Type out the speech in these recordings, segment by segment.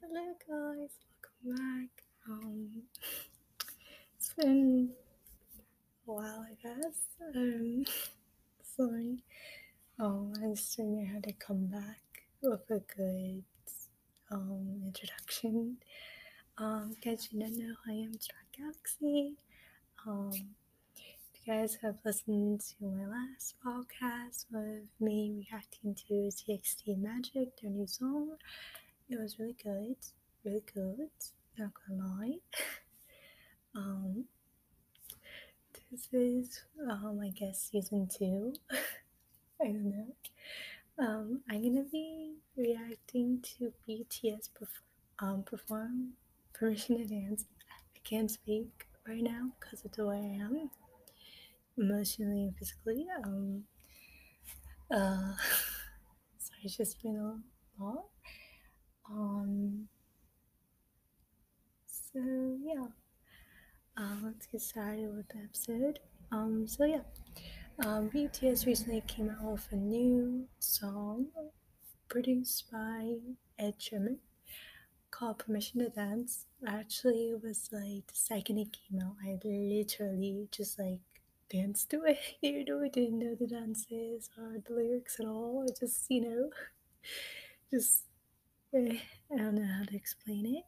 Hello guys, welcome back. It's been a while, I guess. Sorry. I just don't know how to come back with a good introduction. Guys, you don't know I am Star Galaxy. If you guys have listened to my last podcast with me reacting to TXT Magic, their new song, it was really good. Really good. Not gonna lie. This is I guess season 2. I don't know. I'm gonna be reacting to BTS perform Permission to Dance. I can't speak right now because of the way I am, emotionally and physically. So it's just been a lot. So yeah. Let's get started with the episode. BTS recently came out with a new song produced by Ed Sheeran called Permission to Dance. Actually, it was like the second it came out, I literally just like danced to it, even though I didn't know the dances or the lyrics at all. I just, just, I don't know how to explain it.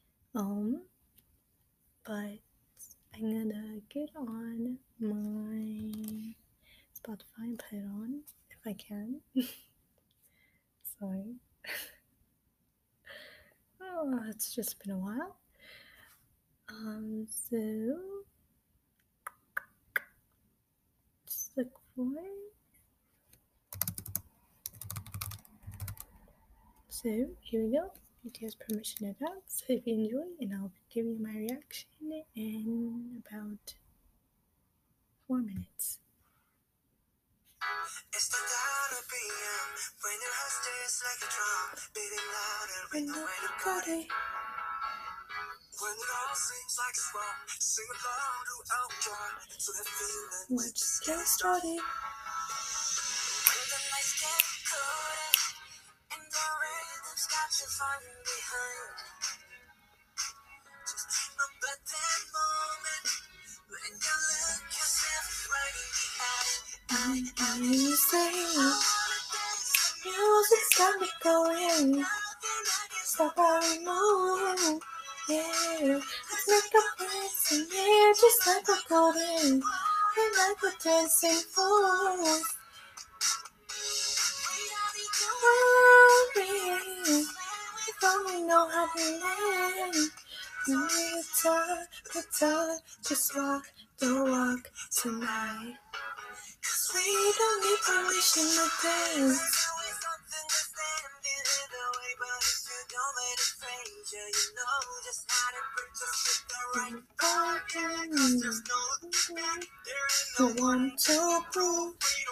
But I'm gonna get on my Spotify and put it on if I can. Sorry. Oh, it's just been a while. So just look for it. So here we go. BTS Permission to Dance. Hope you enjoy, and I'll give you my reaction in about 4 minutes. It's the dawn of PM when your heart stays like a drum, beating louder with the way you got it. When it all seems like it's wrong, sing along to outdraw to that feeling we're just getting started. When the lights get colder and the rhythm's got you falling behind, just dream about that moment when you look yourself right in the eye. And you say, music's got me going, stop our move, yeah. Let's make a place in here just like we're golden, and like we're dancing fools. Worry, if only know how to land. No guitar, just walk the walk tonight. 'Cause we don't need permission to dance. No one to prove.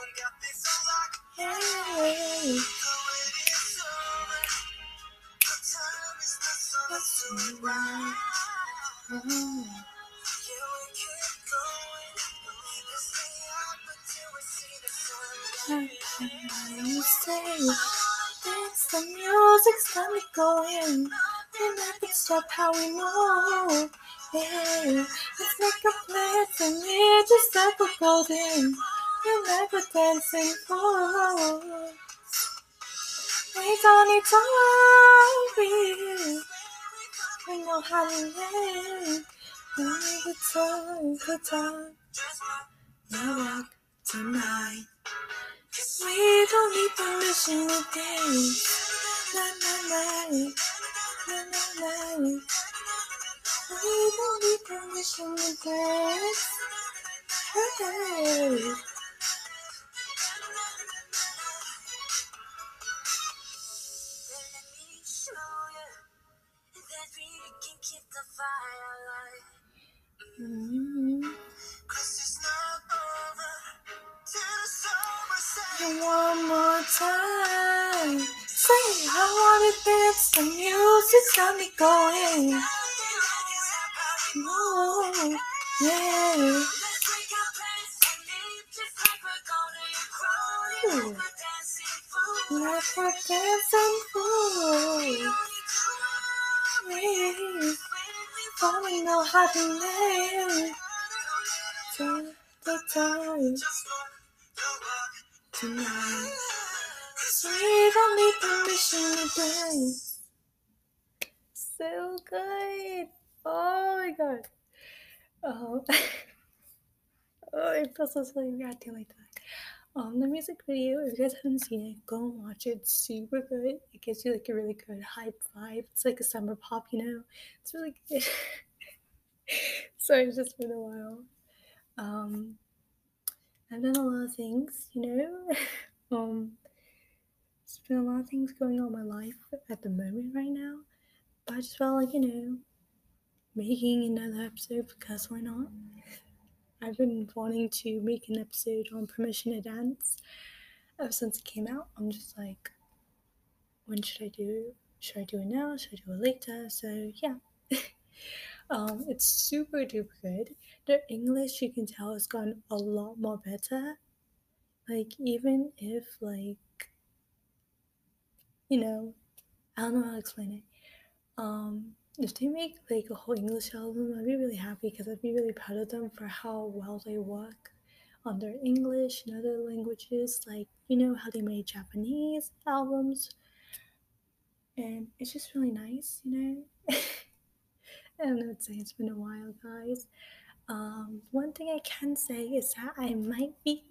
Hey. Right. Oh. You say it's the music's got me going, and I can stop how we move. Yeah, let's make a place and we're just like we're golden, and like we're dancing for. We don't need to worry, we know how to live. Good time, now walk tonight. We don't need permission to dance. Na na na, na na na. We don't need permission to dance. Hey. One more time, say I wanna dance. The music's got me going. Oh, yeah. Ooh. Like we're dancing for. know how to live. Take the time tonight. So we don't need permission to dance. So good. Oh my god. Oh, oh, it feels so silly acting like that. The music video, if you guys haven't seen it, go and watch it. It's super good. It gives you like a really good hype vibe. It's like a summer pop, you know? It's really good. Sorry, it's just been a while. I've done a lot of things, you know? There's been a lot of things going on in my life at the moment right now. But I just felt like, you know, making another episode because why not? I've been wanting to make an episode on Permission to Dance ever since it came out. I'm just like, when should I do it? Should I do it now? Should I do it later? So yeah. It's super duper good. The English, you can tell, has gotten a lot more better. Like, even if, like, you know, I don't know how to explain it. If they make like a whole English album, I'd be really happy because I'd be really proud of them for how well they work on their English and other languages. Like, you know how they made Japanese albums, and it's just really nice, you know. I don't know what to say. It's been a while, guys. One thing I can say is that I might be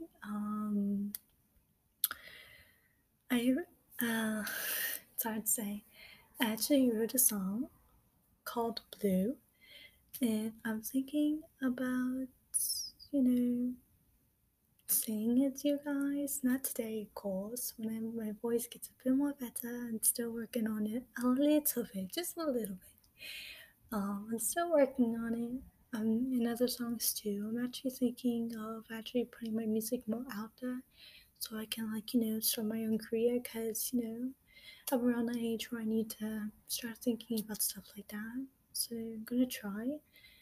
I it's hard to say. I actually wrote a song called Blue, and I'm thinking about, you know, singing it to you guys. Not today, of course, when my voice gets a bit more better. I'm still working on it a little bit, just a little bit. I'm still working on it. In other songs too. I'm actually thinking of actually putting my music more out there so I can, like, you know, start my own career because, you know, I'm around the age where I need to start thinking about stuff like that. So I'm gonna try.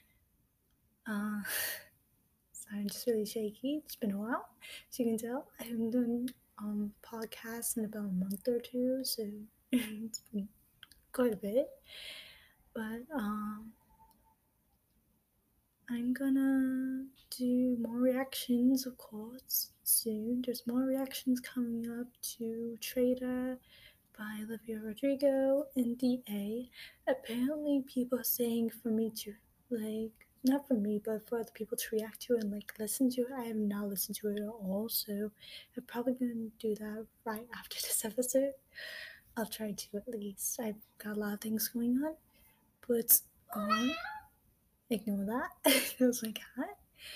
So I'm just really shaky. It's been a while, as you can tell. I haven't done podcasts in about a month or two, so it's been quite a bit. But I'm gonna do more reactions, of course, soon. There's more reactions coming up to Trader by Olivia Rodrigo and DA. Apparently, people are saying for me to, like, not for me, but for other people to react to and, like, listen to it. I have not listened to it at all, so I'm probably gonna do that right after this episode. I'll try to at least. I've got a lot of things going on, but ignore that. It was my cat.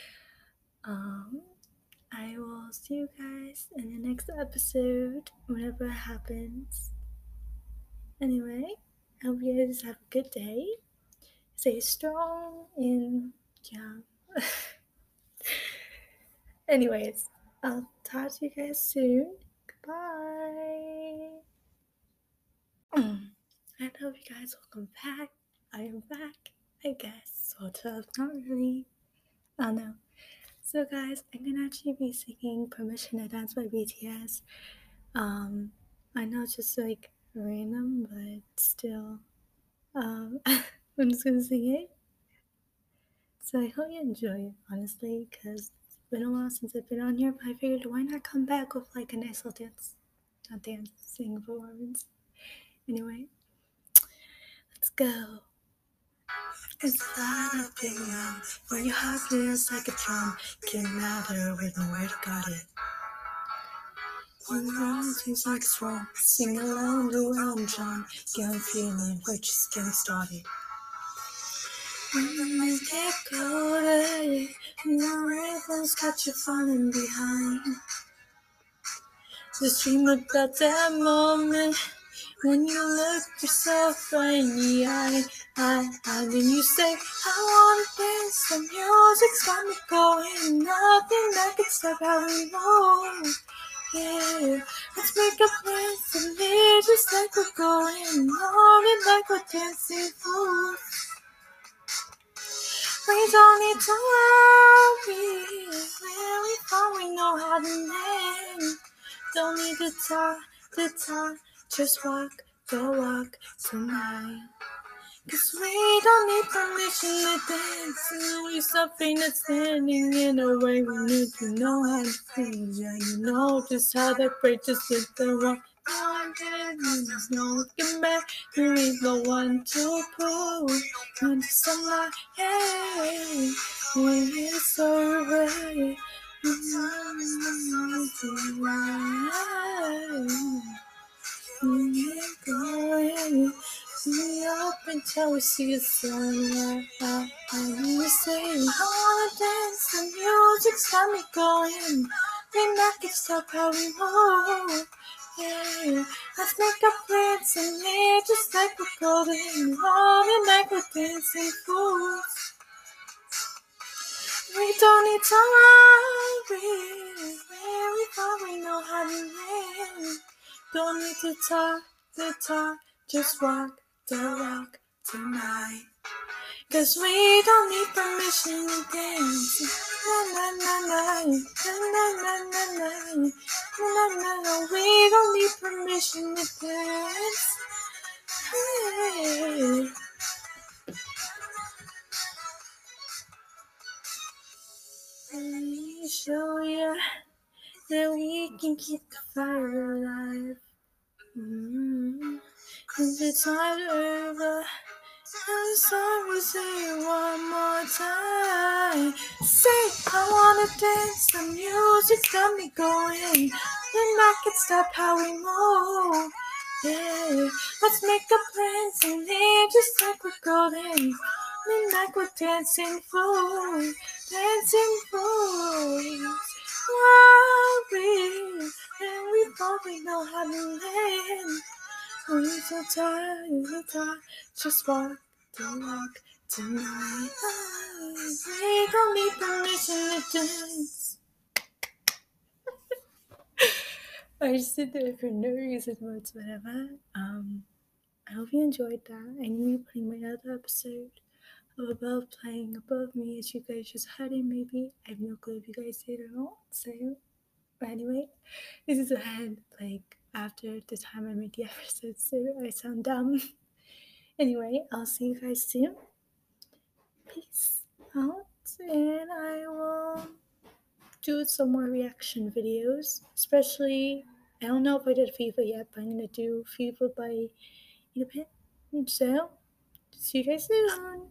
I will see you guys in the next episode whenever it happens. Anyway, I hope you guys have a good day. Stay strong and yeah. Anyways, I'll talk to you guys soon. Goodbye. I hope you guys welcome back. I am back, I guess, sort of, not really. I don't know. So guys, I'm gonna actually be singing Permission to Dance by BTS. I know it's just like random, but still, I'm just gonna sing it. So I hope you enjoy it, honestly, because it's been a while since I've been on here, but I figured why not come back with like a nice little singing performance. Anyway, let's go. Inside a big room, where your heart feels like a drum, getting louder with nowhere to guard it. When the wrong seems like it's wrong, sing along to Elton John, young feeling we're just getting started. When the minutes get colder, yeah, and the rhythm's got you falling behind. Just dream about that moment when you look yourself right in the eye. And then you say, I wanna dance, the music's got me going, nothing that can stop how we roll. Yeah, let's make a plan to live just like we're going on and like we're dancing fools. We don't need to worry, where we fall, we know how to land. Don't need to talk, just walk the walk tonight. 'Cause we don't need permission to dance. And we stop being standing in a way we need to know how to feel. Yeah, you know just how that break just hit the wall. Now I'm dead, and there's no looking back. There ain't no one to prove. Under sunlight, hey, when it's over. We up until we see the sunlight. We say, I wanna dance, the music's got me going. Then I can stop how we move. Yeah, let's make our plans and live just like we're golden. All the night we're dancing fools. We don't need to worry. Where we go, we know how to live. Don't need to talk, just walk the walk tonight. 'Cause we don't need permission to dance. Na na na na, na na na na na, na na na. We don't need permission to dance. Hey. Let me show ya that we can keep the fire alive. If it's not over, I'm sorry, say it one more time. Say, I wanna dance, the music's got me going. And I can stop how we move. Yeah, let's make a plans and live just like we're golden. And like we're dancing fools, dancing fools. Worry, and we probably know how to live. We're so tired, just walk the walk tonight. We don't need permission to dance. I just did that for no reason whatsoever. I hope you enjoyed that. I knew you putting my other episode of Above playing above me as you guys just heard it maybe. I have no clue if you guys did or not. So anyway, this is ahead like after the time I made the episode, so I sound dumb. Anyway, I'll see you guys soon. Peace out, and I will do some more reaction videos. Especially, I don't know if I did FIFA yet, but I'm gonna do FIFA by Edipit. So, see you guys soon.